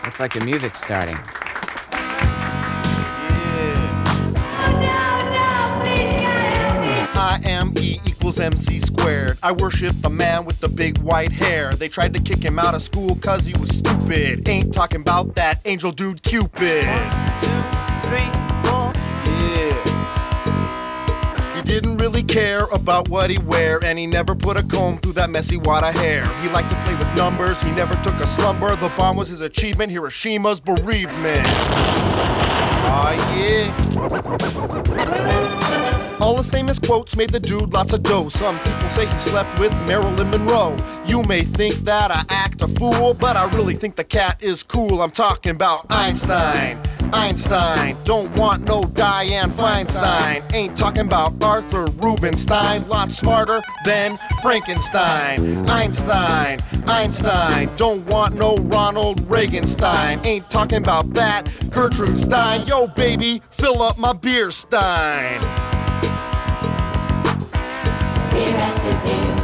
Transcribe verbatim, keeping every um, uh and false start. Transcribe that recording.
Looks like the music's starting. I am E equals M C squared. I worship the man with the big white hair. They tried to kick him out of school cause he was stupid. Ain't talking about that angel dude Cupid. One, two, three, four. Yeah. He didn't really care about what he wear, and he never put a comb through that messy wad of hair. He liked to play with numbers, he never took a slumber. The bomb was his achievement, Hiroshima's bereavement. Aw, yeah. All his famous quotes made the dude lots of dough. Some people say he slept with Marilyn Monroe. You may think that I act a fool, but I really think the cat is cool. I'm talking about Einstein. Einstein, don't want no Diane Feinstein. Ain't talking about Arthur Rubinstein. Lot smarter than Frankenstein. Einstein, Einstein, don't want no Ronald Reaganstein. Ain't talking about that Gertrude Stein. Yo, baby, fill up my beer stein. Beer at the beer